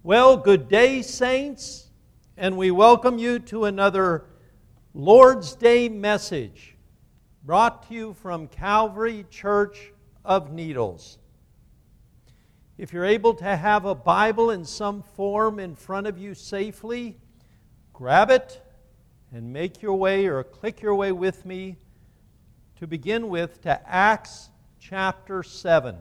Well, good day, saints, and we welcome you to another Lord's Day message brought to you from Calvary Church of Needles. If you're able to have a Bible in some form in front of you safely, grab it and make your way or click your way with me to begin with to Acts chapter 7.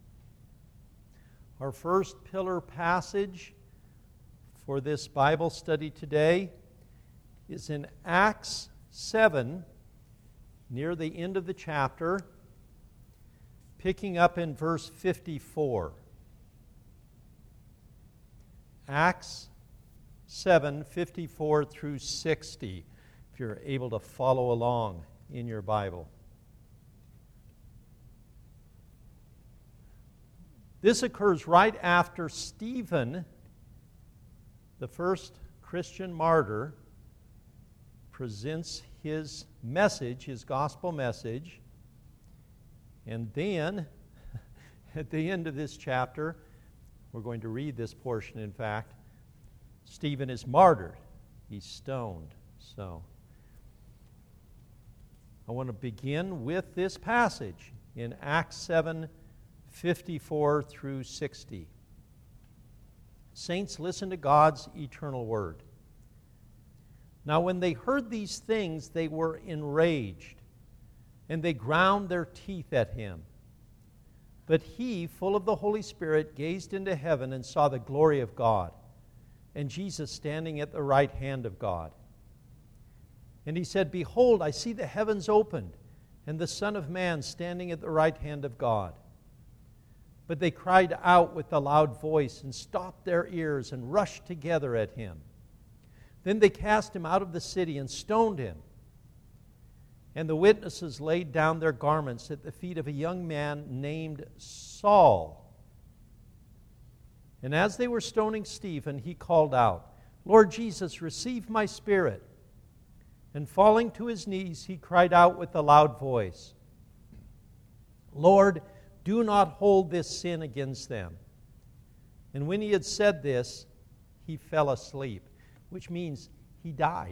Our first pillar passage for this Bible study today is in Acts 7, near the end of the chapter, picking up in verse 54. Acts 7, 54 through 60, if you're able to follow along in your Bible. This occurs right after Stephen, the first Christian martyr, presents his message, his gospel message. And then, at the end of this chapter, we're going to read this portion, in fact, Stephen is martyred. He's stoned. So, I want to begin with this passage in Acts 7, 54 through 60. Saints, listen to God's eternal word. Now, when they heard these things, they were enraged, and they ground their teeth at him. But he, full of the Holy Spirit, gazed into heaven and saw the glory of God, and Jesus standing at the right hand of God. And he said, "Behold, I see the heavens opened, and the Son of Man standing at the right hand of God." But they cried out with a loud voice and stopped their ears and rushed together at him. Then they cast him out of the city and stoned him. And the witnesses laid down their garments at the feet of a young man named Saul. And as they were stoning Stephen, he called out, "Lord Jesus, receive my spirit." And falling to his knees, he cried out with a loud voice, "Lord, do not hold this sin against them." And when he had said this, he fell asleep, which means he died.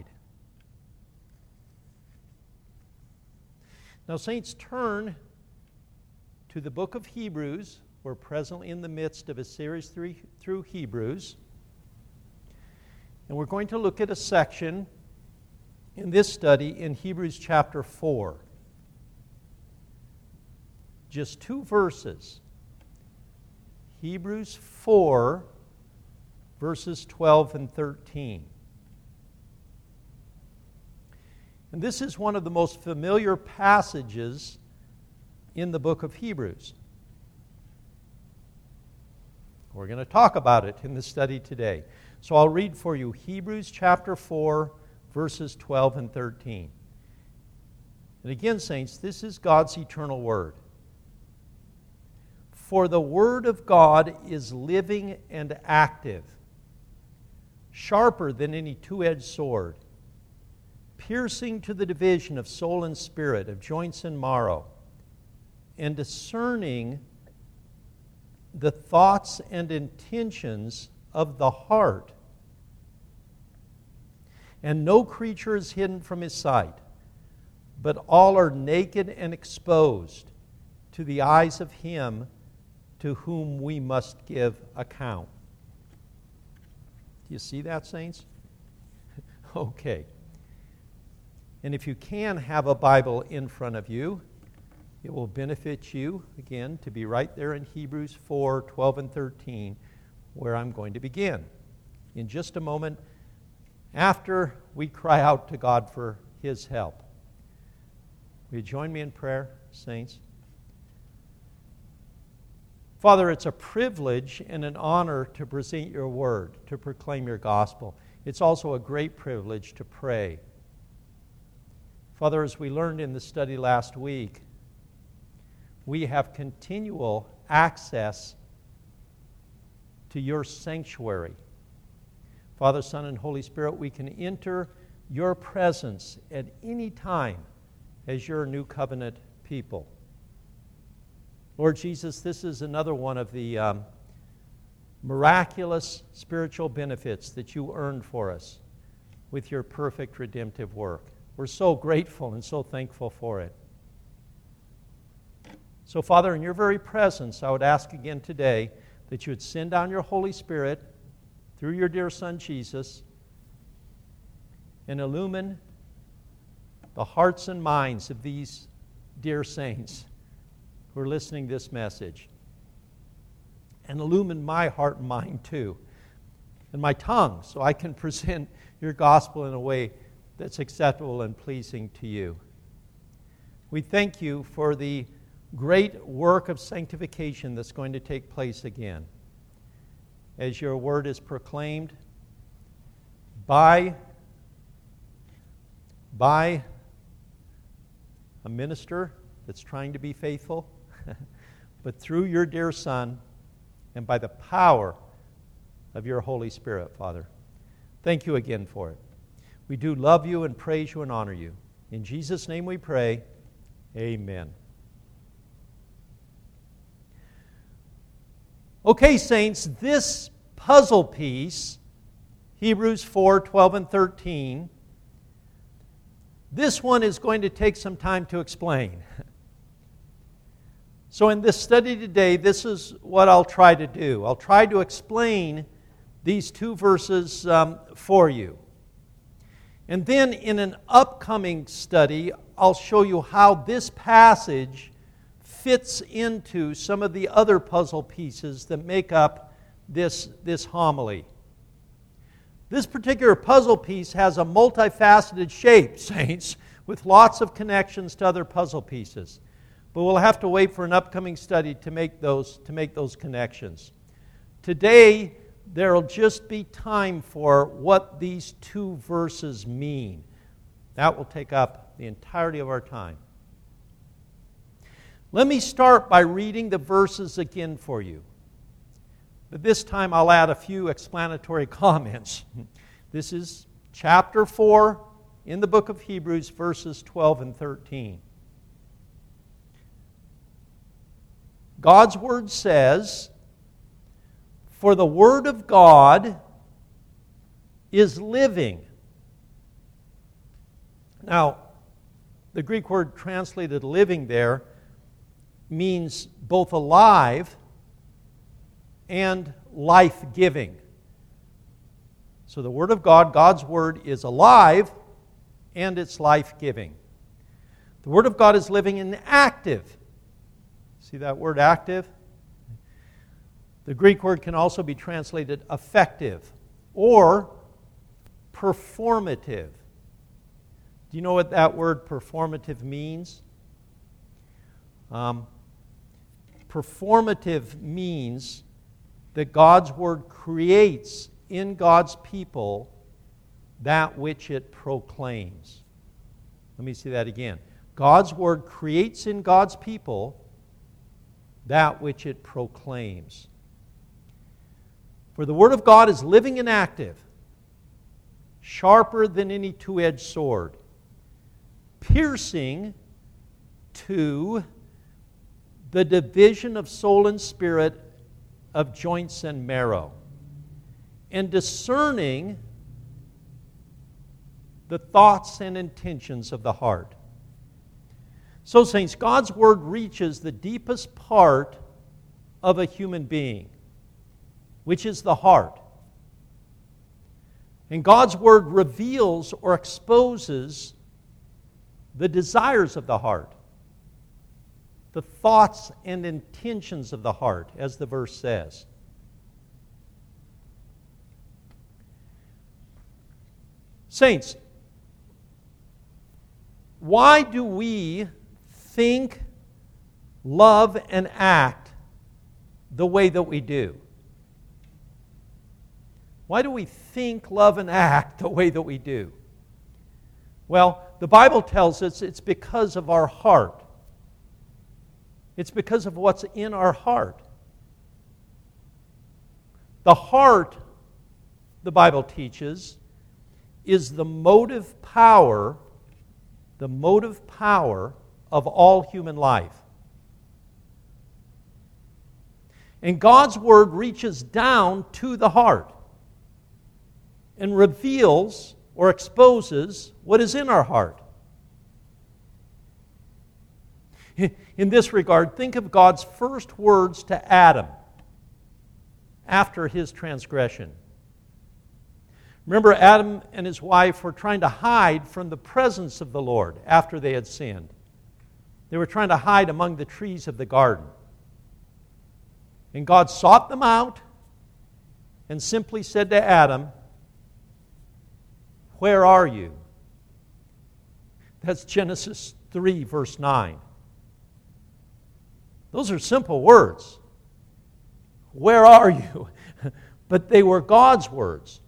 Now, saints, turn to the book of Hebrews. We're presently in the midst of a series through Hebrews. And we're going to look at a section in this study in Hebrews chapter 4. Just two verses. Hebrews 4, verses 12 and 13. And this is one of the most familiar passages in the book of Hebrews. We're going to talk about it in the study today. So I'll read for you Hebrews chapter 4, verses 12 and 13. And again, saints, this is God's eternal word. "For the word of God is living and active, sharper than any two-edged sword, piercing to the division of soul and spirit, of joints and marrow, and discerning the thoughts and intentions of the heart. And no creature is hidden from his sight, but all are naked and exposed to the eyes of him to whom we must give account." Do you see that, saints? Okay. And if you can have a Bible in front of you, it will benefit you, again, to be right there in Hebrews 4, 12 and 13, where I'm going to begin. In just a moment, after we cry out to God for his help. Will you join me in prayer, saints? Father, it's a privilege and an honor to present your word, to proclaim your gospel. It's also a great privilege to pray. Father, as we learned in the study last week, we have continual access to your sanctuary. Father, Son, and Holy Spirit, we can enter your presence at any time as your new covenant people. Lord Jesus, this is another one of the miraculous spiritual benefits that you earned for us with your perfect redemptive work. We're so grateful and so thankful for it. So, Father, in your very presence, I would ask again today that you would send down your Holy Spirit through your dear Son, Jesus, and illumine the hearts and minds of these dear saints who are listening to this message. And illumine my heart and mind too, and my tongue, so I can present your gospel in a way that's acceptable and pleasing to you. We thank you for the great work of sanctification that's going to take place again as your word is proclaimed by a minister that's trying to be faithful, but through your dear Son and by the power of your Holy Spirit, Father. Thank you again for it. We do love you and praise you and honor you. In Jesus' name we pray, amen. Okay, saints, this puzzle piece, Hebrews 4, 12 and 13, this one is going to take some time to explain. So in this study today, this is what I'll try to do. I'll try to explain these two verses for you. And then in an upcoming study, I'll show you how this passage fits into some of the other puzzle pieces that make up this homily. This particular puzzle piece has a multifaceted shape, saints, with lots of connections to other puzzle pieces. But we'll have to wait for an upcoming study to make those connections. Today, there will just be time for what these two verses mean. That will take up the entirety of our time. Let me start by reading the verses again for you. But this time I'll add a few explanatory comments. This is chapter 4 in the book of Hebrews, verses 12 and 13. God's Word says, "For the Word of God is living." Now, the Greek word translated living there means both alive and life-giving. So the Word of God, God's Word, is alive and it's life-giving. The Word of God is living and active. See that word active? The Greek word can also be translated effective or performative. Do you know what that word performative means? Performative means that God's Word creates in God's people that which it proclaims. Let me see that again. God's Word creates in God's people that which it proclaims. For the Word of God is living and active, sharper than any two-edged sword, piercing to the division of soul and spirit, of joints and marrow, and discerning the thoughts and intentions of the heart. So, saints, God's Word reaches the deepest part of a human being, which is the heart. And God's Word reveals or exposes the desires of the heart, the thoughts and intentions of the heart, as the verse says. Saints, why do we think, love, and act the way that we do? Why do we think, love, and act the way that we do? Well, the Bible tells us it's because of our heart. It's because of what's in our heart. The heart, the Bible teaches, is the motive power of all human life. And God's Word reaches down to the heart and reveals or exposes what is in our heart. In this regard, think of God's first words to Adam after his transgression. Remember, Adam and his wife were trying to hide from the presence of the Lord after they had sinned. They were trying to hide among the trees of the garden. And God sought them out and simply said to Adam, "Where are you?" That's Genesis 3, verse 9. Those are simple words. Where are you? But they were God's words.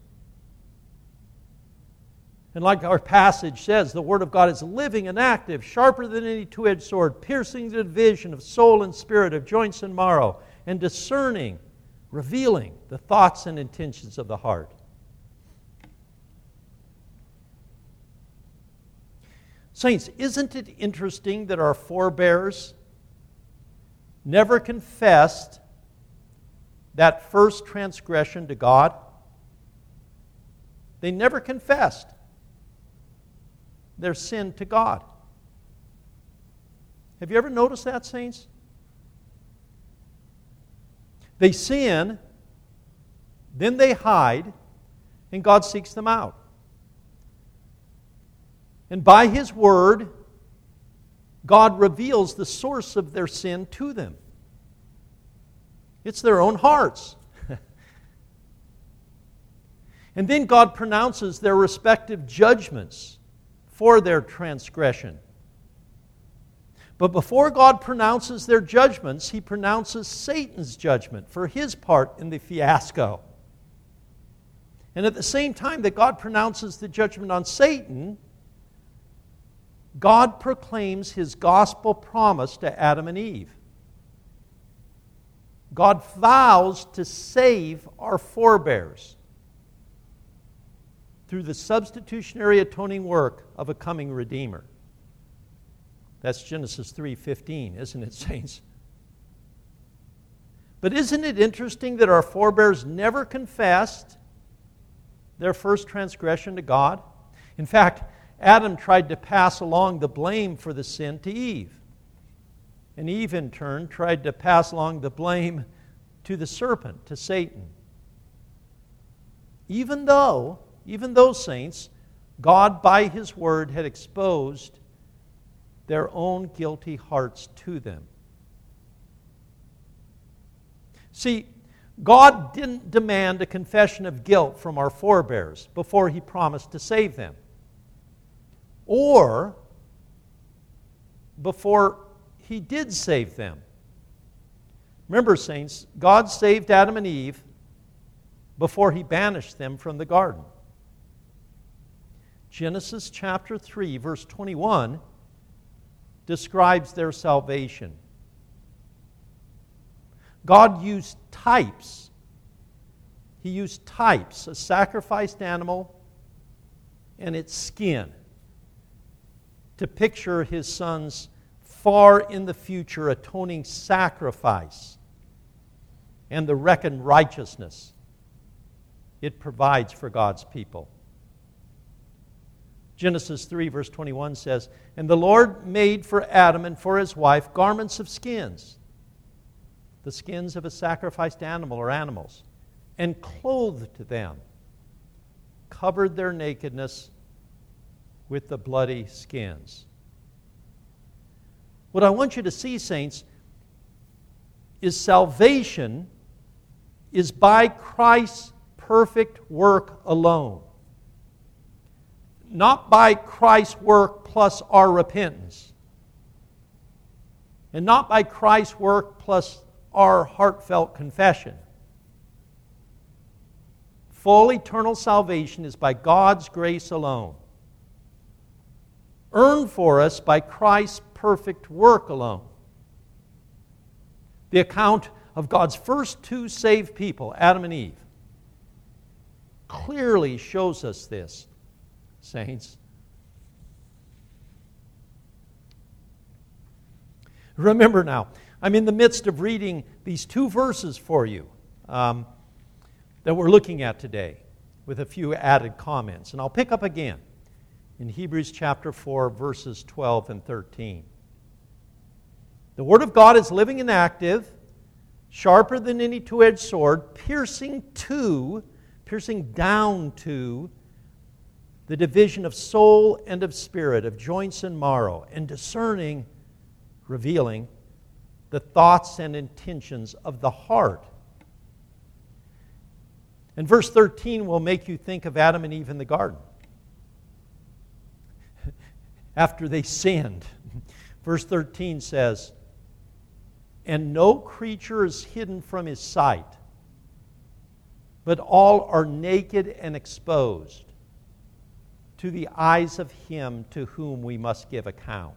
And like our passage says, the Word of God is living and active, sharper than any two-edged sword, piercing the division of soul and spirit, of joints and marrow, and discerning, revealing the thoughts and intentions of the heart. Saints, isn't it interesting that our forebears never confessed that first transgression to God? They never confessed their sin to God. Have you ever noticed that, saints? They sin, then they hide, and God seeks them out. And by His Word, God reveals the source of their sin to them. It's their own hearts. And then God pronounces their respective judgments for their transgression. But before God pronounces their judgments, He pronounces Satan's judgment for his part in the fiasco. And at the same time that God pronounces the judgment on Satan, God proclaims His gospel promise to Adam and Eve. God vows to save our forebears through the substitutionary atoning work of a coming Redeemer. That's Genesis 3:15, isn't it, saints? But isn't it interesting that our forebears never confessed their first transgression to God? In fact, Adam tried to pass along the blame for the sin to Eve. And Eve, in turn, tried to pass along the blame to the serpent, to Satan. Even though, saints, God, by His Word, had exposed their own guilty hearts to them. See, God didn't demand a confession of guilt from our forebears before He promised to save them, or before He did save them. Remember, saints, God saved Adam and Eve before He banished them from the garden. Genesis chapter 3, verse 21 describes their salvation. God used types. He used types, a sacrificed animal and its skin, to picture His Son's far in the future atoning sacrifice and the reckoned righteousness it provides for God's people. Genesis 3, verse 21 says, "And the Lord made for Adam and for his wife garments of skins, the skins of a sacrificed animal or animals, and clothed them, covered their nakedness with the bloody skins." What I want you to see, saints, is salvation is by Christ's perfect work alone. Not by Christ's work plus our repentance. And not by Christ's work plus our heartfelt confession. Full eternal salvation is by God's grace alone, earned for us by Christ's perfect work alone. The account of God's first two saved people, Adam and Eve, clearly shows us this, saints. Remember now, I'm in the midst of reading these two verses for you that we're looking at today with a few added comments. And I'll pick up again in Hebrews chapter 4, verses 12 and 13. The Word of God is living and active, sharper than any two-edged sword, piercing down to the division of soul and of spirit, of joints and marrow, and discerning, revealing the thoughts and intentions of the heart. And verse 13 will make you think of Adam and Eve in the garden after they sinned. Verse 13 says, "And no creature is hidden from his sight, but all are naked and exposed to the eyes of him to whom we must give account."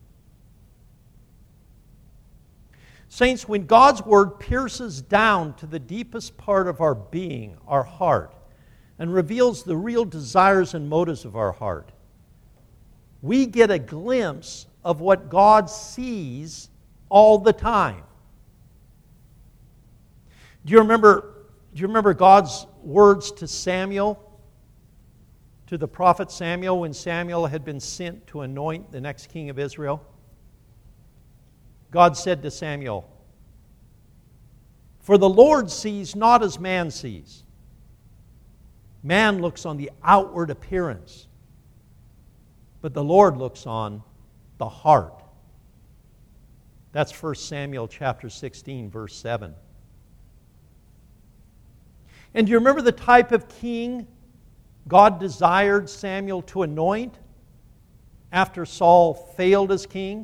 Saints, when God's Word pierces down to the deepest part of our being, our heart, and reveals the real desires and motives of our heart, we get a glimpse of what God sees all the time. Do you remember God's words to Samuel, to the prophet Samuel, when Samuel had been sent to anoint the next king of Israel? God said to Samuel, "For the Lord sees not as man sees. Man looks on the outward appearance, but the Lord looks on the heart." That's 1 Samuel chapter 16, verse 7. And do you remember the type of king God desired Samuel to anoint after Saul failed as king?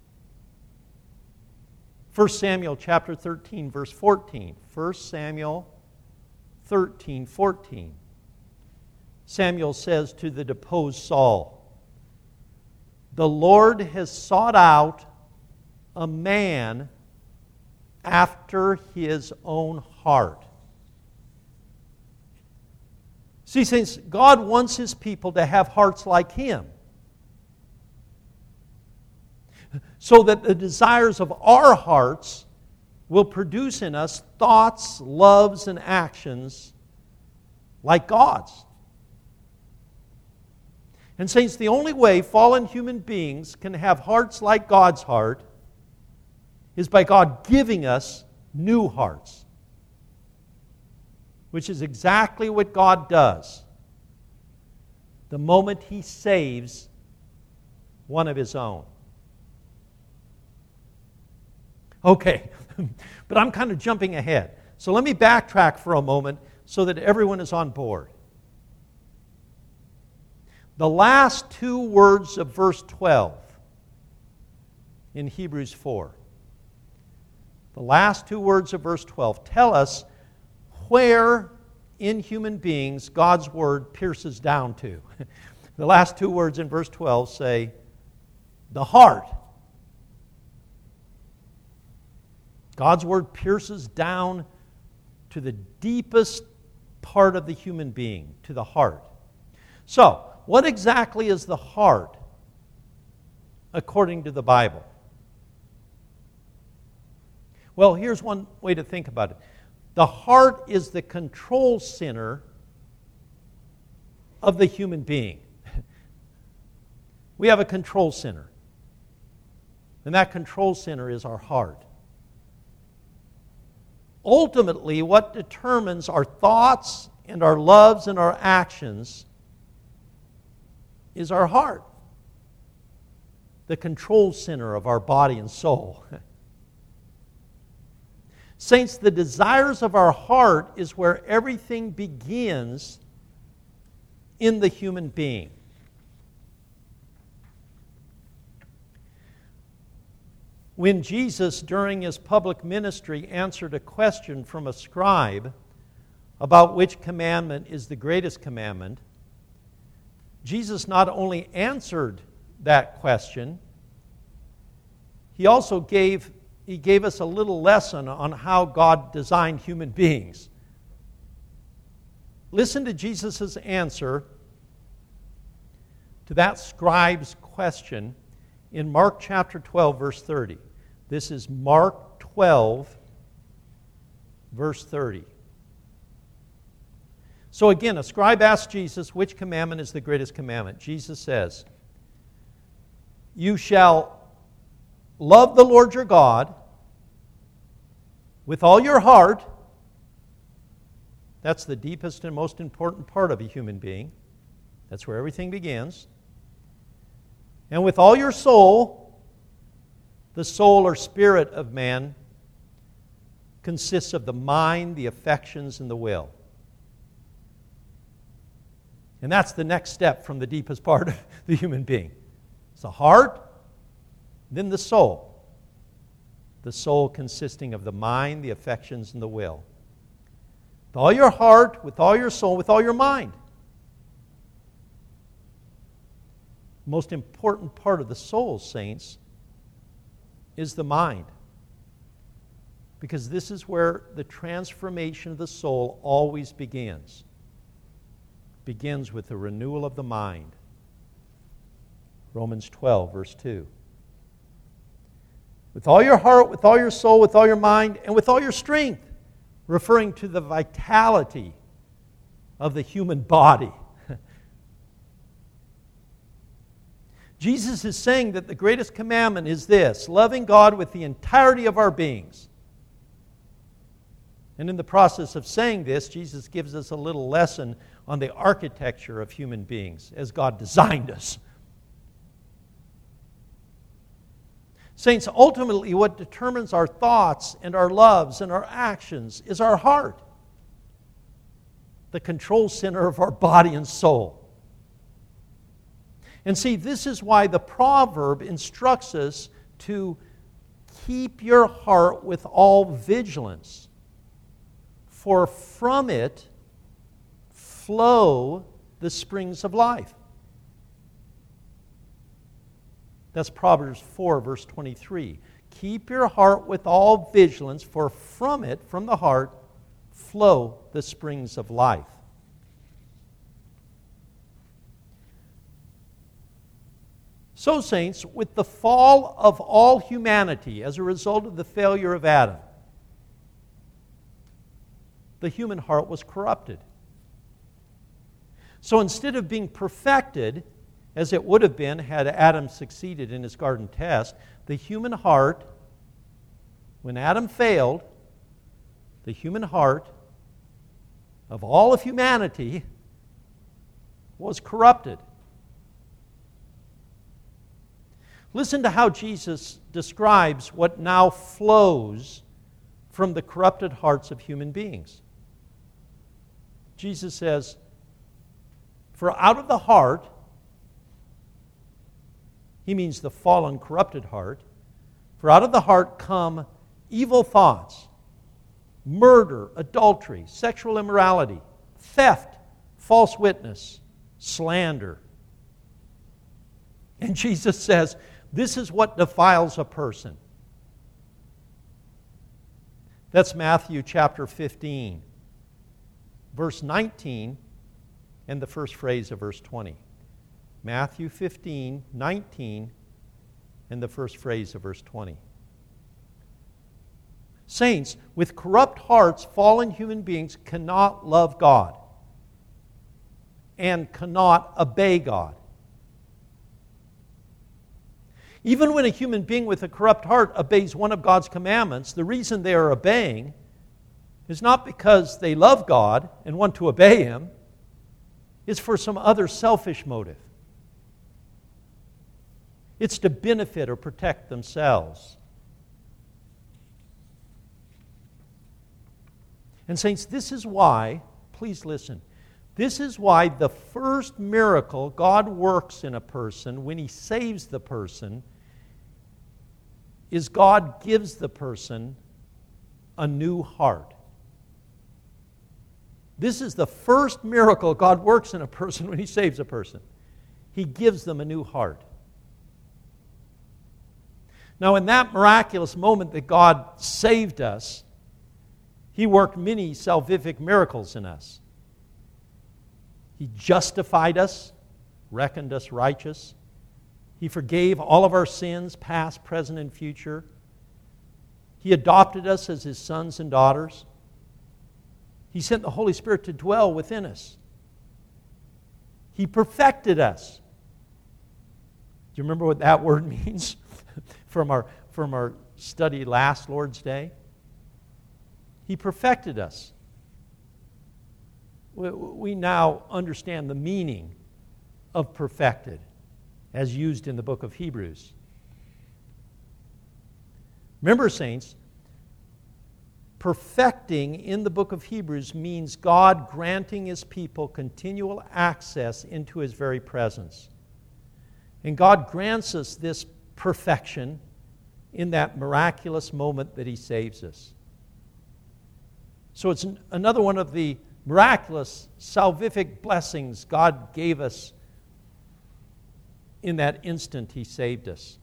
1 Samuel chapter 13, verse 14. 1 Samuel 13, 14. Samuel says to the deposed Saul, "The Lord has sought out a man after his own heart." See, since God wants His people to have hearts like Him, so that the desires of our hearts will produce in us thoughts, loves, and actions like God's. And saints, the only way fallen human beings can have hearts like God's heart is by God giving us new hearts, which is exactly what God does the moment He saves one of His own. Okay, but I'm kind of jumping ahead. So let me backtrack for a moment so that everyone is on board. The last two words of verse 12 in Hebrews 4, the last two words of verse 12 tell us where in human beings God's Word pierces down to. The last two words in verse 12 say, the heart. God's Word pierces down to the deepest part of the human being, to the heart. So, what exactly is the heart according to the Bible? Well, here's one way to think about it. The heart is the control center of the human being. We have a control center. And that control center is our heart. Ultimately, what determines our thoughts and our loves and our actions is our heart, the control center of our body and soul. Saints, the desires of our heart is where everything begins in the human being. When Jesus, during His public ministry, answered a question from a scribe about which commandment is the greatest commandment, Jesus not only answered that question, He also gave us a little lesson on how God designed human beings. Listen to Jesus' answer to that scribe's question in Mark chapter 12, verse 30. This is Mark Mark 12, verse 30. So again, a scribe asked Jesus, which commandment is the greatest commandment? Jesus says, you shall love the Lord your God with all your heart. That's the deepest and most important part of a human being. That's where everything begins. And with all your soul, the soul or spirit of man consists of the mind, the affections, and the will. And that's the next step from the deepest part of the human being. It's the heart, then the soul. The soul consisting of the mind, the affections, and the will. With all your heart, with all your soul, with all your mind. The most important part of the soul, saints, is the mind. Because this is where the transformation of the soul always begins. Begins with the renewal of the mind. Romans 12, verse 2. With all your heart, with all your soul, with all your mind, and with all your strength, referring to the vitality of the human body. Jesus is saying that the greatest commandment is this, loving God with the entirety of our beings. And in the process of saying this, Jesus gives us a little lesson on the architecture of human beings as God designed us. Saints, ultimately what determines our thoughts and our loves and our actions is our heart, the control center of our body and soul. And see, this is why the proverb instructs us to keep your heart with all vigilance, for from it flow the springs of life. That's Proverbs 4, verse 23. Keep your heart with all vigilance, for from it, from the heart, flow the springs of life. So, saints, with the fall of all humanity as a result of the failure of Adam, the human heart was corrupted. So instead of being perfected, as it would have been had Adam succeeded in his garden test, the human heart, when Adam failed, the human heart of all of humanity was corrupted. Listen to how Jesus describes what now flows from the corrupted hearts of human beings. Jesus says, for out of the heart, he means the fallen, corrupted heart, for out of the heart come evil thoughts, murder, adultery, sexual immorality, theft, false witness, slander. And Jesus says, this is what defiles a person. That's Matthew chapter 15, verse 19, and the first phrase of verse 20. Matthew 15, 19, and the first phrase of verse 20. Saints, with corrupt hearts, fallen human beings cannot love God and cannot obey God. Even when a human being with a corrupt heart obeys one of God's commandments, the reason they are obeying is not because they love God and want to obey Him. It's for some other selfish motive. It's to benefit or protect themselves. And saints, this is why, please listen, this is why the first miracle God works in a person when He saves the person is God gives the person a new heart. This is the first miracle God works in a person when He saves a person. He gives them a new heart. Now, in that miraculous moment that God saved us, He worked many salvific miracles in us. He justified us, reckoned us righteous. He forgave all of our sins, past, present, and future. He adopted us as His sons and daughters. He sent the Holy Spirit to dwell within us. He perfected us. Do you remember what that word means from our study last Lord's Day? He perfected us. We now understand the meaning of perfected as used in the book of Hebrews. Remember, saints, perfecting in the book of Hebrews means God granting His people continual access into His very presence. And God grants us this perfection in that miraculous moment that He saves us. So it's another one of the miraculous salvific blessings God gave us in that instant He saved us.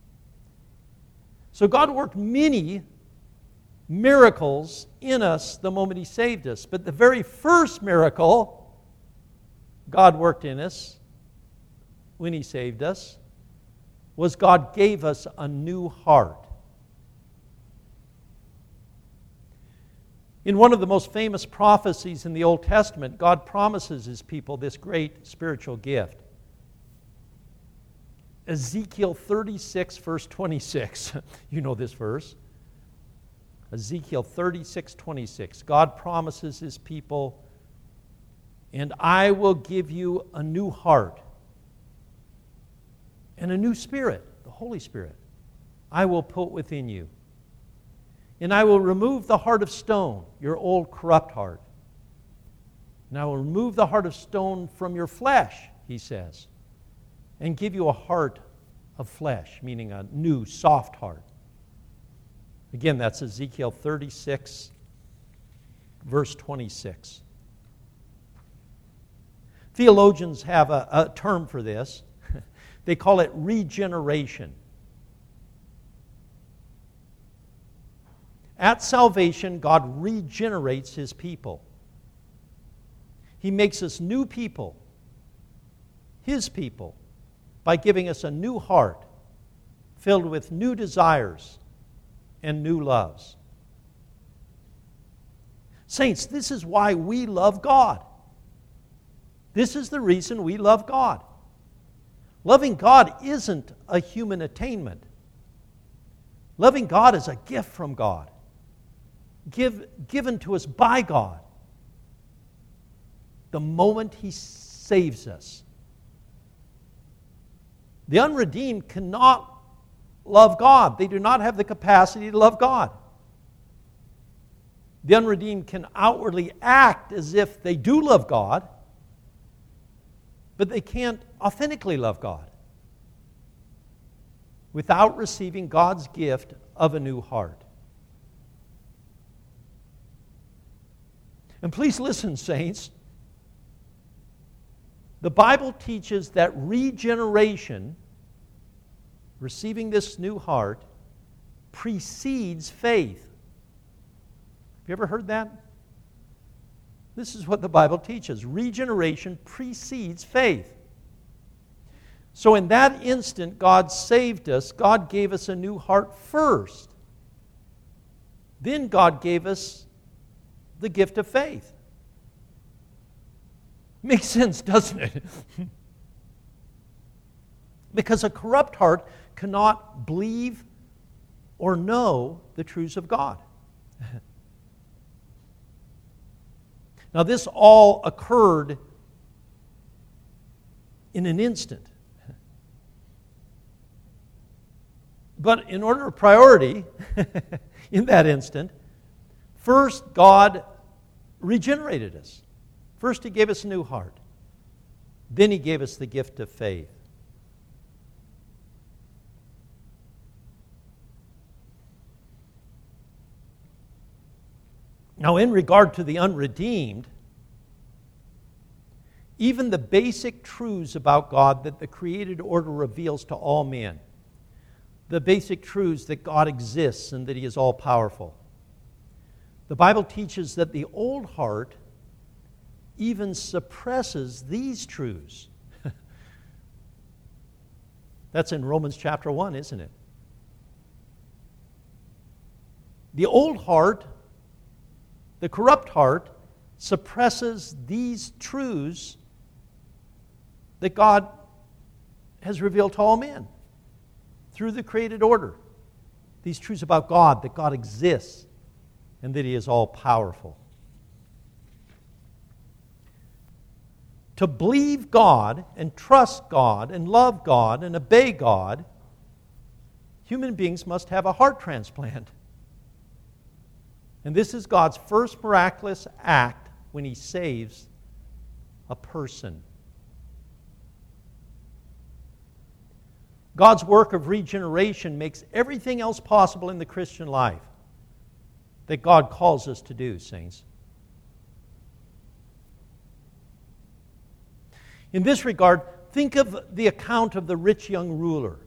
So God worked many miracles in us the moment He saved us. But the very first miracle God worked in us when He saved us was God gave us a new heart. In one of the most famous prophecies in the Old Testament, God promises His people this great spiritual gift. Ezekiel 36, verse 26. You know this verse. Ezekiel 36, 26. God promises His people, "And I will give you a new heart and a new spirit," the Holy Spirit, "I will put within you. And I will remove the heart of stone, your old corrupt heart. And I will remove the heart of stone from your flesh," He says, "and give you a heart of flesh," meaning a new, soft heart. Again, that's Ezekiel 36, verse 26. Theologians have a term for this. They call it regeneration. At salvation, God regenerates His people. He makes us new people, His people, by giving us a new heart filled with new desires and new loves. Saints, this is why we love God. This is the reason we love God. Loving God isn't a human attainment. Loving God is a gift from God, given to us by God the moment He saves us. The unredeemed cannot love God. They do not have the capacity to love God. The unredeemed can outwardly act as if they do love God, but they can't authentically love God without receiving God's gift of a new heart. And please listen, saints. The Bible teaches that regeneration, receiving this new heart, precedes faith. Have you ever heard that? This is what the Bible teaches. Regeneration precedes faith. So in that instant, God saved us. God gave us a new heart first. Then God gave us the gift of faith. Makes sense, doesn't it? Because a corrupt heart cannot believe or know the truths of God. Now, this all occurred in an instant. But in order of priority, in that instant, first God regenerated us. First He gave us a new heart. Then He gave us the gift of faith. Now, in regard to the unredeemed, even the basic truths about God that the created order reveals to all men, the basic truths that God exists and that He is all-powerful, the Bible teaches that the old heart even suppresses these truths. That's in Romans chapter 1, isn't it? The old heart, the corrupt heart, suppresses these truths that God has revealed to all men through the created order. These truths about God, that God exists and that He is all-powerful. To believe God and trust God and love God and obey God, human beings must have a heart transplant. And this is God's first miraculous act when He saves a person. God's work of regeneration makes everything else possible in the Christian life that God calls us to do, saints. In this regard, think of the account of the rich young ruler.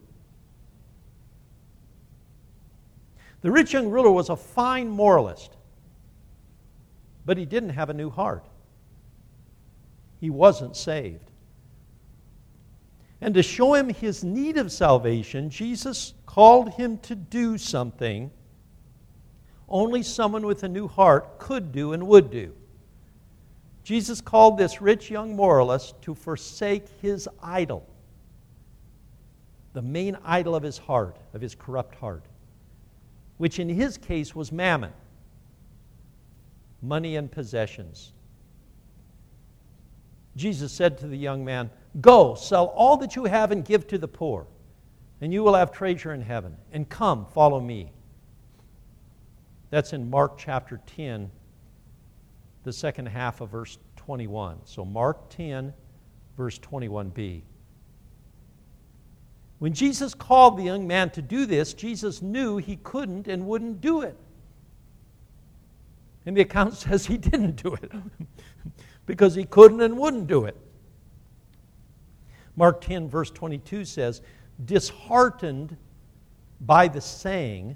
The rich young ruler was a fine moralist, but he didn't have a new heart. He wasn't saved. And to show him his need of salvation, Jesus called him to do something only someone with a new heart could do and would do. Jesus called this rich young moralist to forsake his idol, the main idol of his heart, of his corrupt heart, which in his case was mammon, money and possessions. Jesus said to the young man, "Go, sell all that you have and give to the poor, and you will have treasure in heaven. And come, follow me." That's in Mark chapter 10, the second half of verse 21. So Mark 10, verse 21b. When Jesus called the young man to do this, Jesus knew he couldn't and wouldn't do it. And the account says he didn't do it because he couldn't and wouldn't do it. Mark 10, verse 22 says, "Disheartened by the saying,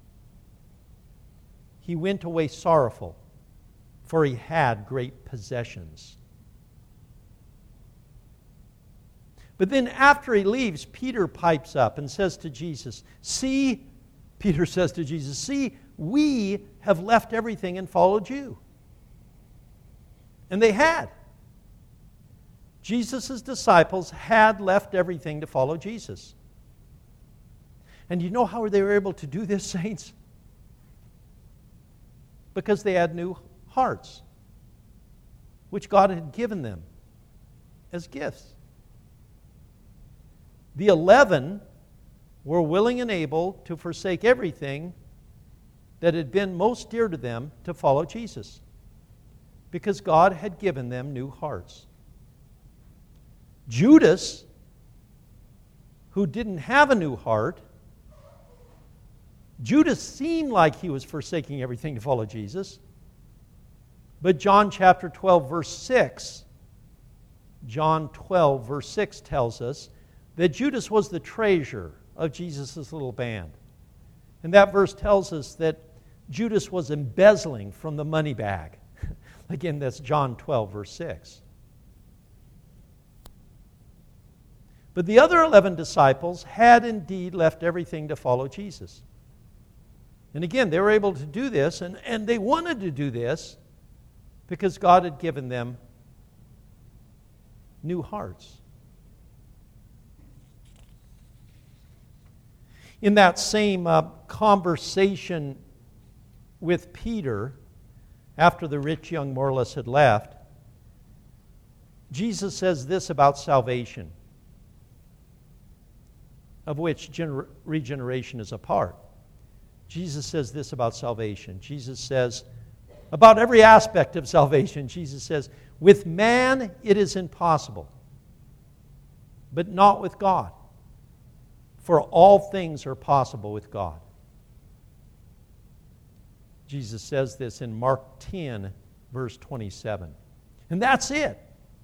he went away sorrowful, for he had great possessions." But then after he leaves, Peter pipes up and says to Jesus, Peter says to Jesus, "See, we have left everything and followed you." And they had. Jesus' disciples had left everything to follow Jesus. And you know how they were able to do this, saints? Because they had new hearts, which God had given them as gifts. The 11 were willing and able to forsake everything that had been most dear to them to follow Jesus, because God had given them new hearts. Judas, who didn't have a new heart, Judas seemed like he was forsaking everything to follow Jesus. But John chapter 12, verse 6, John 12, verse 6 tells us that Judas was the treasurer of Jesus' little band. And that verse tells us that Judas was embezzling from the money bag. Again, that's John 12, verse 6. But the other 11 disciples had indeed left everything to follow Jesus. And again, they were able to do this, and they wanted to do this because God had given them new hearts. In that same conversation with Peter, after the rich young moralist had left, Jesus says this about salvation, of which regeneration is a part. Jesus says this about salvation. Jesus says, about every aspect of salvation, Jesus says, "With man it is impossible, but not with God. For all things are possible with God." Jesus says this in Mark 10, verse 27. And that's it.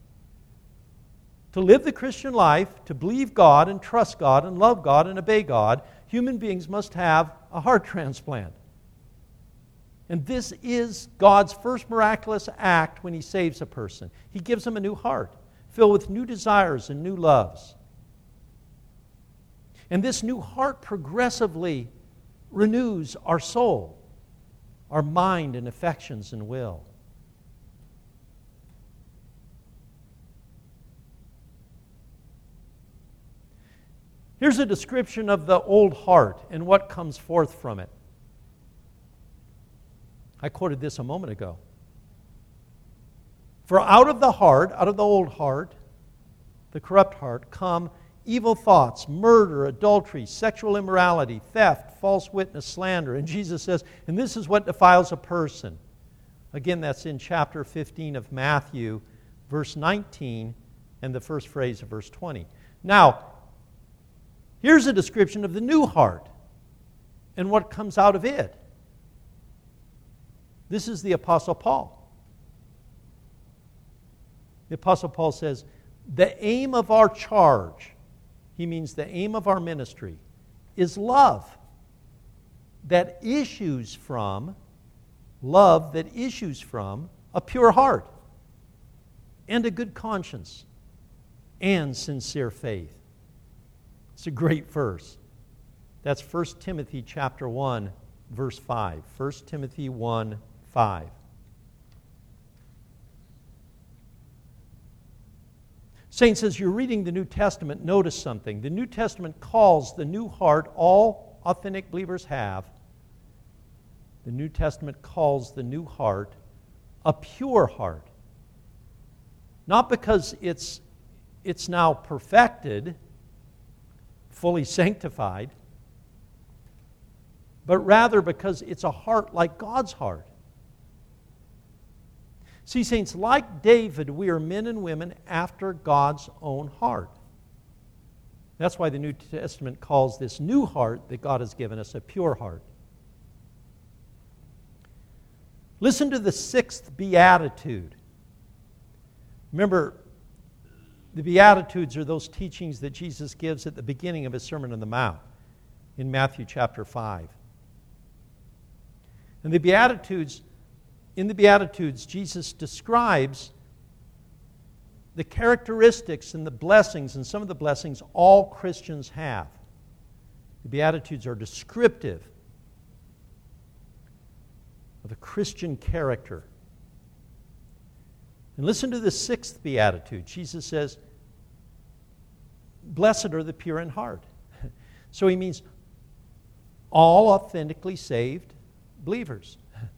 To live the Christian life, to believe God and trust God and love God and obey God, human beings must have a heart transplant. And this is God's first miraculous act when He saves a person. He gives them a new heart, filled with new desires and new loves. And this new heart progressively renews our soul our mind and affections and will. Here's a description of the old heart and what comes forth from it. I quoted this a moment ago. For out of the heart, out of the old heart, the corrupt heart, come evil thoughts, murder, adultery, sexual immorality, theft, false witness, slander. And Jesus says, and this is what defiles a person. Again, that's in chapter 15 of Matthew, verse 19, and the first phrase of verse 20. Now, here's a description of the new heart and what comes out of it. This is the Apostle Paul. The Apostle Paul says, the aim of our charge, he means the aim of our ministry, is love that issues from a pure heart and a good conscience and sincere faith. It's a great verse. That's 1 Timothy chapter 1, verse 5. 1 Timothy 1, 5. Saints, as you're reading the New Testament, notice something. The New Testament calls the new heart all authentic believers have. The New Testament calls the new heart a pure heart. Not because it's now perfected, fully sanctified, but rather because it's a heart like God's heart. See, saints, like David, we are men and women after God's own heart. That's why the New Testament calls this new heart that God has given us a pure heart. Listen to the 6th beatitude. Remember, the Beatitudes are those teachings that Jesus gives at the beginning of his Sermon on the Mount in Matthew chapter 5. And in the Beatitudes, Jesus describes the characteristics and the blessings, and some of the blessings all Christians have. The Beatitudes are descriptive of a Christian character. And listen to the 6th Beatitude. Jesus says, blessed are the pure in heart. So he means all authentically saved believers.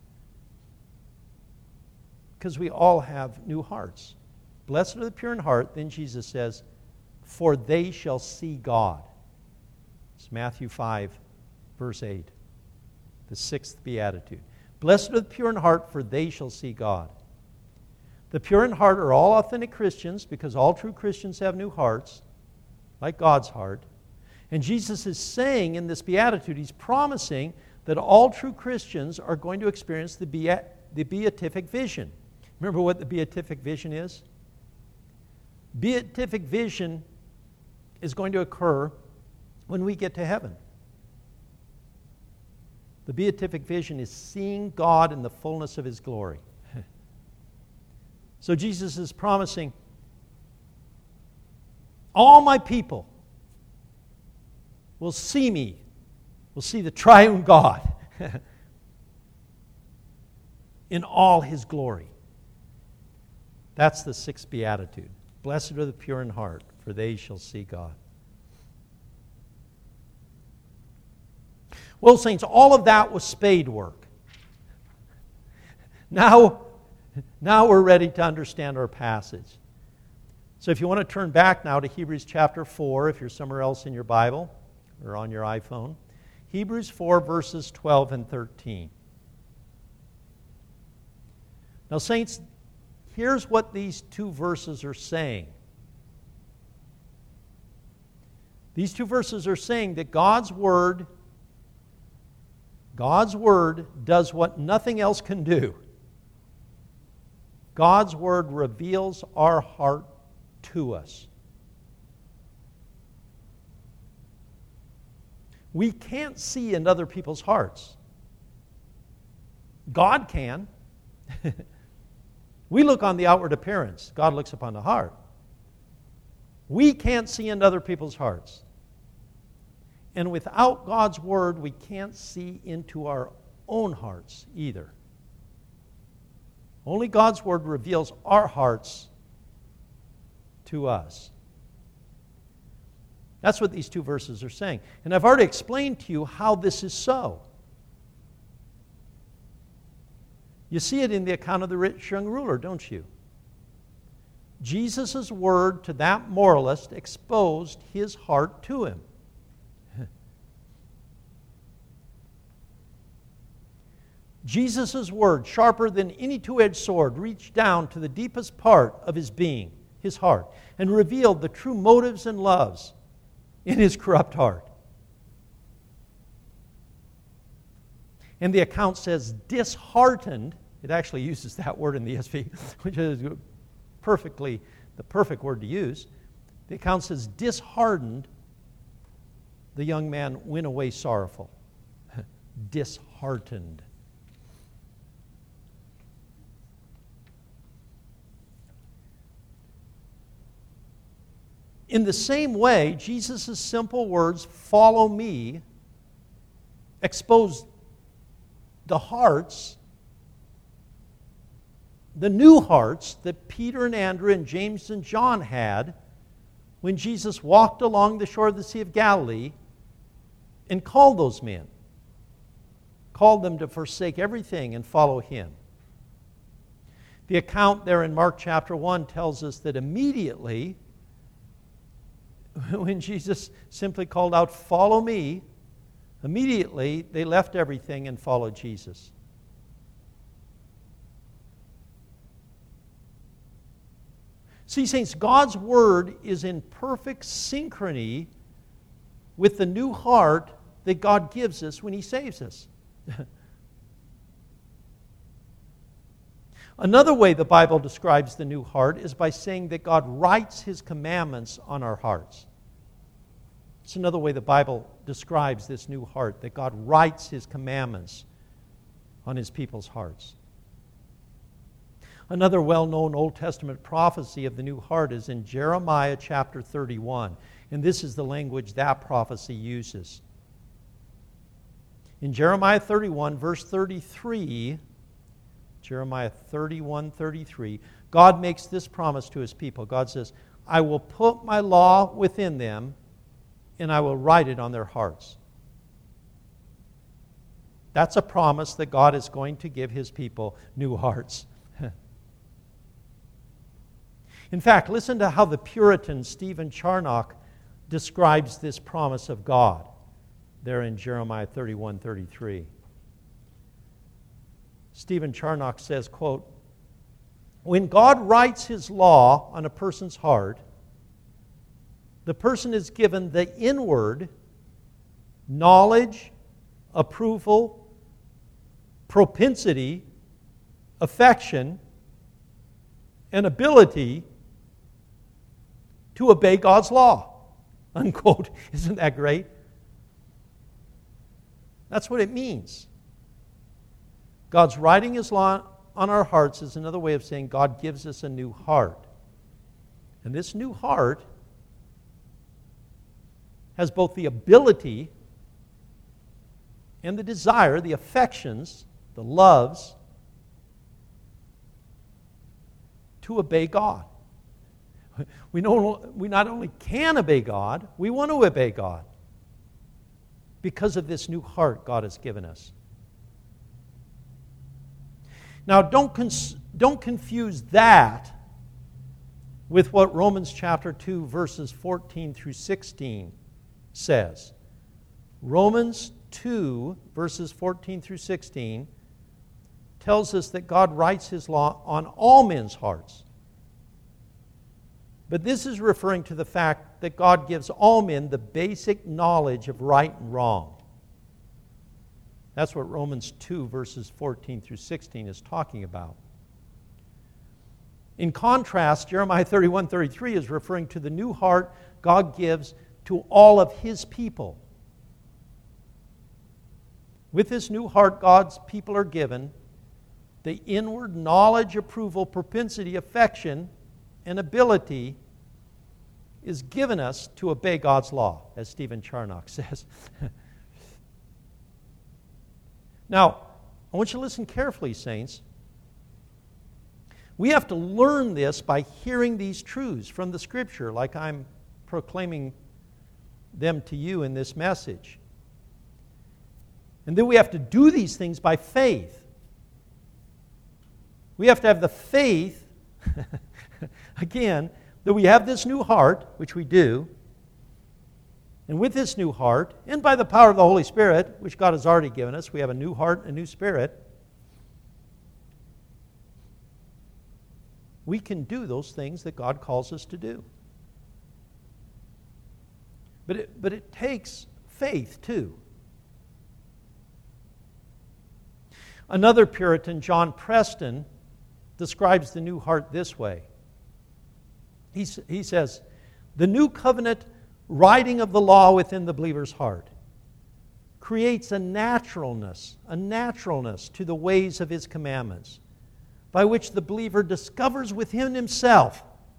Because we all have new hearts. Blessed are the pure in heart, then Jesus says, for they shall see God. It's Matthew 5, verse 8. The 6th Beatitude. Blessed are the pure in heart, for they shall see God. The pure in heart are all authentic Christians, because all true Christians have new hearts, like God's heart. And Jesus is saying in this beatitude, he's promising that all true Christians are going to experience the beatific vision. Remember what the beatific vision is? Beatific vision is going to occur when we get to heaven. The beatific vision is seeing God in the fullness of his glory. So Jesus is promising, all my people will see me, will see the triune God in all his glory. That's the 6th Beatitude. Blessed are the pure in heart, for they shall see God. Well, saints, all of that was spade work. Now we're ready to understand our passage. So if you want to turn back now to Hebrews chapter 4, if you're somewhere else in your Bible or on your iPhone, Hebrews 4, verses 12 and 13. Now, saints, here's what these two verses are saying. These two verses are saying that God's Word does what nothing else can do. God's Word reveals our heart to us. We can't see into other people's hearts. God can. We look on the outward appearance. God looks upon the heart. We can't see into other people's hearts. And without God's Word, we can't see into our own hearts either. Only God's Word reveals our hearts to us. That's what these two verses are saying. And I've already explained to you how this is so. You see it in the account of the rich young ruler, don't you? Jesus' word to that moralist exposed his heart to him. Jesus' word, sharper than any two-edged sword, reached down to the deepest part of his being, his heart, and revealed the true motives and loves in his corrupt heart. And the account says, disheartened. It actually uses that word in the ESV, which is perfectly the perfect word to use. The account says, disheartened, the young man went away sorrowful. Disheartened. In the same way, Jesus' simple words, follow me, exposed the hearts, the new hearts that Peter and Andrew and James and John had when Jesus walked along the shore of the Sea of Galilee and called those men, called them to forsake everything and follow him. The account there in Mark chapter 1 tells us that immediately, when Jesus simply called out, follow me, immediately they left everything and followed Jesus. See, saints, God's word is in perfect synchrony with the new heart that God gives us when he saves us. Another way the Bible describes the new heart is by saying that God writes his commandments on our hearts. It's another way the Bible describes this new heart, that God writes his commandments on his people's hearts. Another well-known Old Testament prophecy of the new heart is in Jeremiah chapter 31. And this is the language that prophecy uses. In Jeremiah 31, verse 33, Jeremiah 31:33, God makes this promise to his people. God says, I will put my law within them, and I will write it on their hearts. That's a promise that God is going to give his people new hearts. In fact, listen to how the Puritan Stephen Charnock describes this promise of God there in Jeremiah 31:33. Stephen Charnock says, quote, when God writes his law on a person's heart, the person is given the inward knowledge, approval, propensity, affection, and ability to obey God's law. Unquote. Isn't that great? That's what it means. God's writing his law on our hearts is another way of saying God gives us a new heart. And this new heart has both the ability and the desire, the affections, the loves, to obey God. We not only can obey God, we want to obey God because of this new heart God has given us. Now, don't confuse that with what Romans chapter 2, verses 14 through 16 says. Romans 2, verses 14 through 16 tells us that God writes his law on all men's hearts. But this is referring to the fact that God gives all men the basic knowledge of right and wrong. That's what Romans 2, verses 14 through 16 is talking about. In contrast, Jeremiah 31:33 is referring to the new heart God gives to all of his people. With this new heart God's people are given the inward knowledge, approval, propensity, affection, and ability is given us to obey God's law, as Stephen Charnock says. Now, I want you to listen carefully, saints. We have to learn this by hearing these truths from the Scripture, like I'm proclaiming them to you in this message. And then we have to do these things by faith. We have to have the faith, again, that we have this new heart, which we do. And with this new heart, and by the power of the Holy Spirit, which God has already given us, we have a new heart and a new spirit. We can do those things that God calls us to do. But it takes faith, too. Another Puritan, John Preston, describes the new heart this way. He says, the new covenant writing of the law within the believer's heart creates a naturalness to the ways of his commandments, by which the believer discovers within himself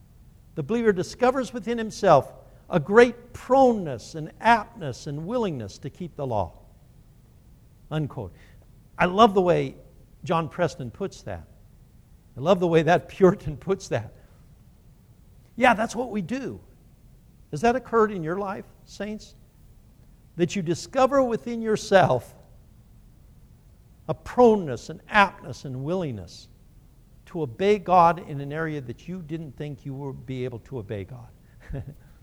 a great proneness and aptness and willingness to keep the law. Unquote. I love the way John Preston puts that. I love the way that Puritan puts that. Yeah, that's what we do. Has that occurred in your life, saints? That you discover within yourself a proneness, an aptness, and willingness to obey God in an area that you didn't think you would be able to obey God.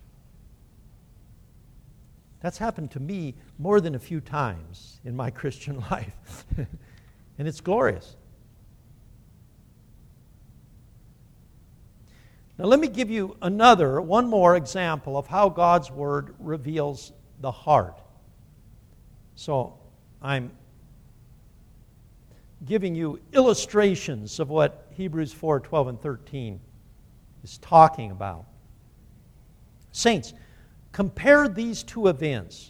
That's happened to me more than a few times in my Christian life. And it's glorious. Now let me give you one more example of how God's Word reveals the heart. So I'm giving you illustrations of what Hebrews 4, 12, and 13 is talking about. Saints, compare these two events,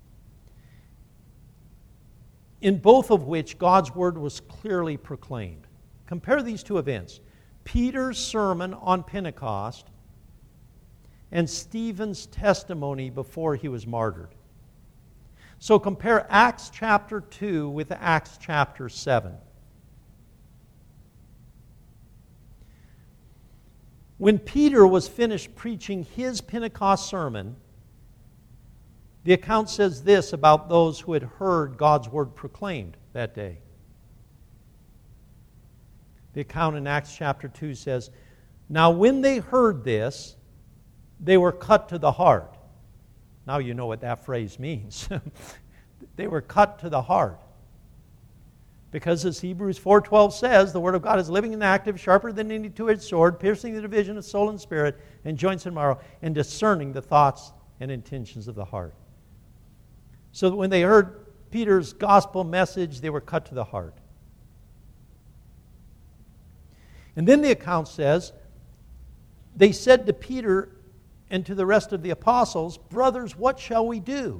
in both of which God's Word was clearly proclaimed. Compare these two events. Peter's sermon on Pentecost and Stephen's testimony before he was martyred. So compare Acts chapter 2 with Acts chapter 7. When Peter was finished preaching his Pentecost sermon, the account says this about those who had heard God's word proclaimed that day. The account in Acts chapter 2 says, "Now when they heard this, they were cut to the heart." Now you know what that phrase means. They were cut to the heart. Because as Hebrews 4:12 says, the Word of God is living and active, sharper than any two-edged sword, piercing the division of soul and spirit, and joints and marrow, and discerning the thoughts and intentions of the heart. So that when they heard Peter's gospel message, they were cut to the heart. And then the account says, they said to Peter and to the rest of the apostles, "Brothers, what shall we do?"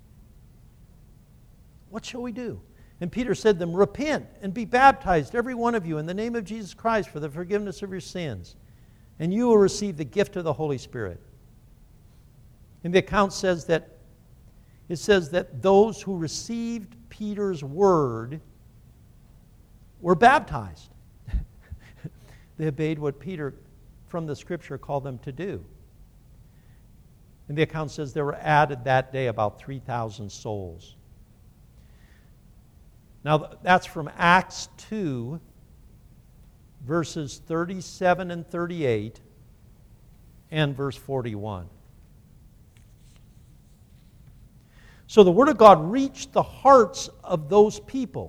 What shall we do? And Peter said to them, "Repent and be baptized, every one of you, in the name of Jesus Christ for the forgiveness of your sins, and you will receive the gift of the Holy Spirit." And the account says that those who received Peter's word were baptized. They obeyed what Peter from the Scripture called them to do. And the account says there were added that day about 3,000 souls. Now that's from Acts 2, verses 37 and 38, and verse 41. So the Word of God reached the hearts of those people.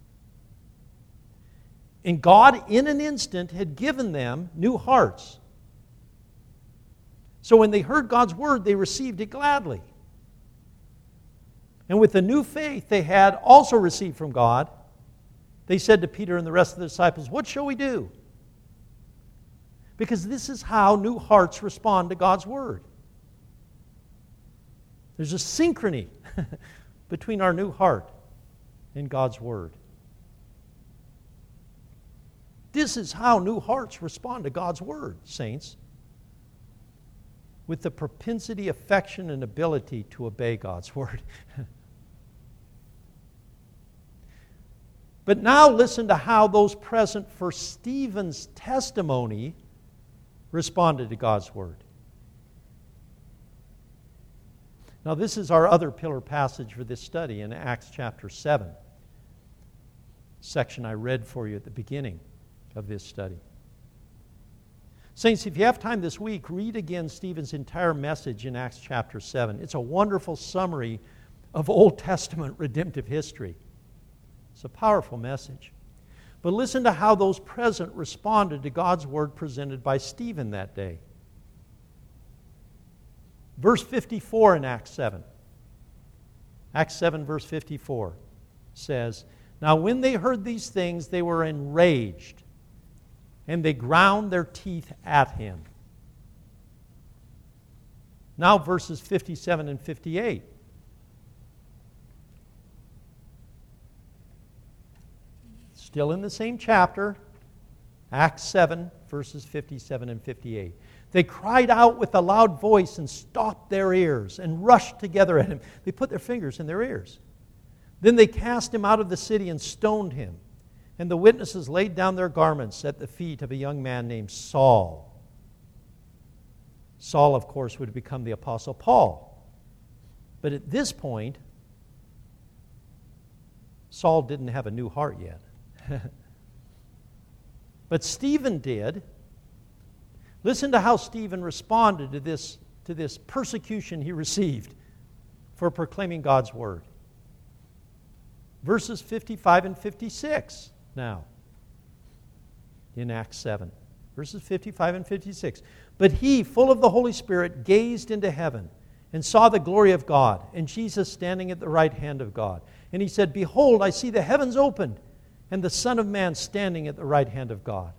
And God, in an instant, had given them new hearts. So when they heard God's Word, they received it gladly. And with the new faith they had also received from God, they said to Peter and the rest of the disciples, "What shall we do?" Because this is how new hearts respond to God's Word. There's a synchrony between our new heart and God's Word. This is how new hearts respond to God's Word, saints. With the propensity, affection, and ability to obey God's Word. But now listen to how those present for Stephen's testimony responded to God's word. Now, this is our other pillar passage for this study in Acts chapter 7, section I read for you at the beginning of this study. Saints, if you have time this week, read again Stephen's entire message in Acts chapter 7. It's a wonderful summary of Old Testament redemptive history. It's a powerful message. But listen to how those present responded to God's word presented by Stephen that day. Verse 54 in Acts 7. Acts 7, verse 54 says, "Now when they heard these things, they were enraged, and they ground their teeth at him." Now verses 57 and 58. Still in the same chapter, Acts 7, verses 57 and 58. "They cried out with a loud voice and stopped their ears and rushed together at him." They put their fingers in their ears. "Then they cast him out of the city and stoned him. And the witnesses laid down their garments at the feet of a young man named Saul." Saul, of course, would become the Apostle Paul. But at this point, Saul didn't have a new heart yet. But Stephen did. Listen to how Stephen responded to this persecution he received for proclaiming God's word. Verses 55 and 56 now in Acts 7. Verses 55 and 56. "But he, full of the Holy Spirit, gazed into heaven and saw the glory of God and Jesus standing at the right hand of God. And he said, 'Behold, I see the heavens opened and the Son of Man standing at the right hand of God.'"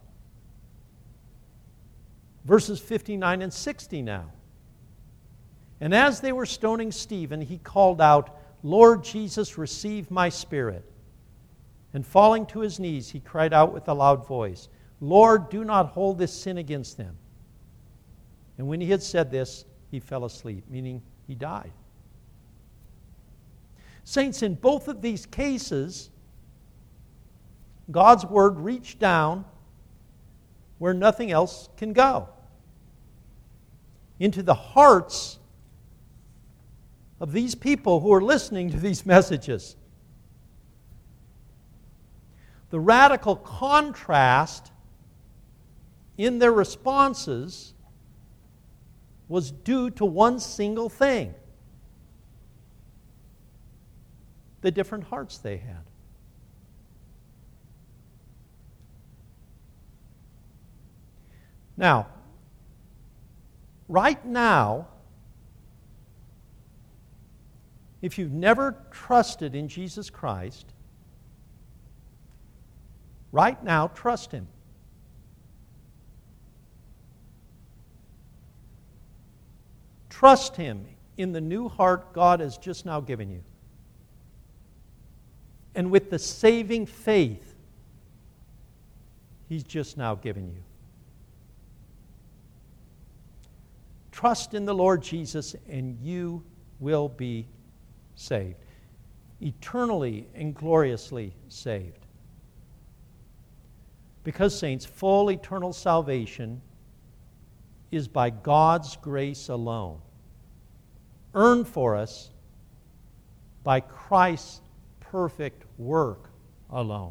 Verses 59 and 60 now. "And as they were stoning Stephen, he called out, 'Lord Jesus, receive my spirit.' And falling to his knees, he cried out with a loud voice, 'Lord, do not hold this sin against them.' And when he had said this, he fell asleep," meaning he died. Saints, in both of these cases, God's word reached down where nothing else can go, into the hearts of these people who are listening to these messages. The radical contrast in their responses was due to one single thing: the different hearts they had. Now, right now, if you've never trusted in Jesus Christ, right now, trust Him. Trust Him in the new heart God has just now given you, and with the saving faith He's just now given you. Trust in the Lord Jesus and you will be saved. Eternally and gloriously saved. Because, saints, full eternal salvation is by God's grace alone, earned for us by Christ's perfect work alone.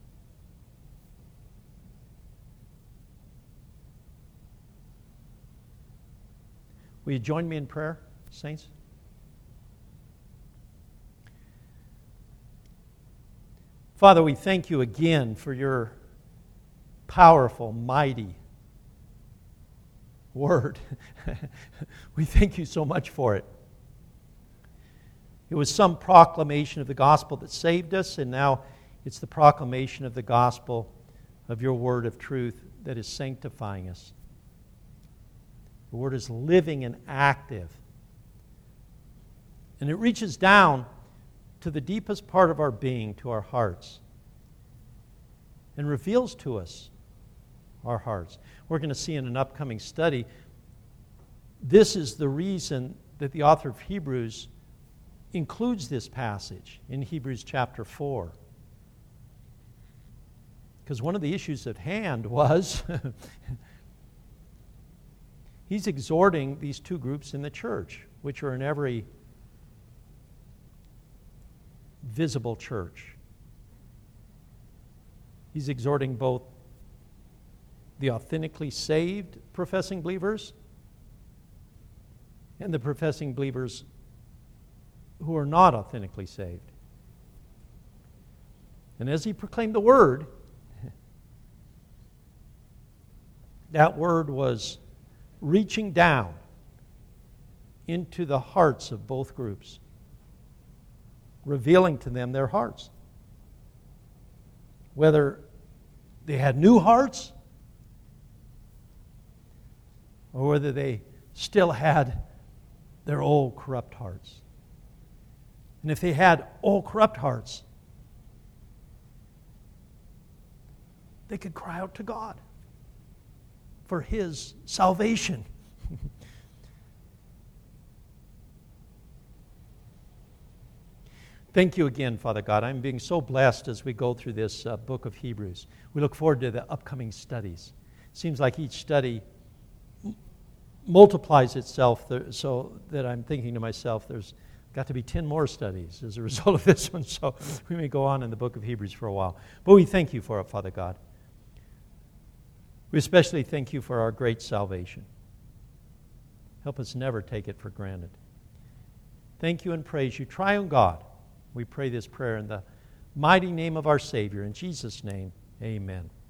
Will you join me in prayer, saints? Father, we thank you again for your powerful, mighty word. We thank you so much for it. It was some proclamation of the gospel that saved us, and now it's the proclamation of the gospel of your word of truth that is sanctifying us. The word is living and active. And it reaches down to the deepest part of our being, to our hearts, and reveals to us our hearts. We're going to see in an upcoming study, this is the reason that the author of Hebrews includes this passage in Hebrews chapter 4. Because one of the issues at hand was he's exhorting these two groups in the church, which are in every visible church. He's exhorting both the authentically saved professing believers and the professing believers who are not authentically saved. And as he proclaimed the word, that word was reaching down into the hearts of both groups, revealing to them their hearts. Whether they had new hearts or whether they still had their old corrupt hearts. And if they had old corrupt hearts, they could cry out to God for His salvation. Thank you again, Father God. I'm being so blessed as we go through this book of Hebrews. We look forward to the upcoming studies. It seems like each study multiplies itself so that I'm thinking to myself, there's got to be 10 more studies as a result of this one, so we may go on in the book of Hebrews for a while. But we thank you for it, Father God. We especially thank you for our great salvation. Help us never take it for granted. Thank you and praise you. Triune God, we pray this prayer in the mighty name of our Savior. In Jesus' name, amen.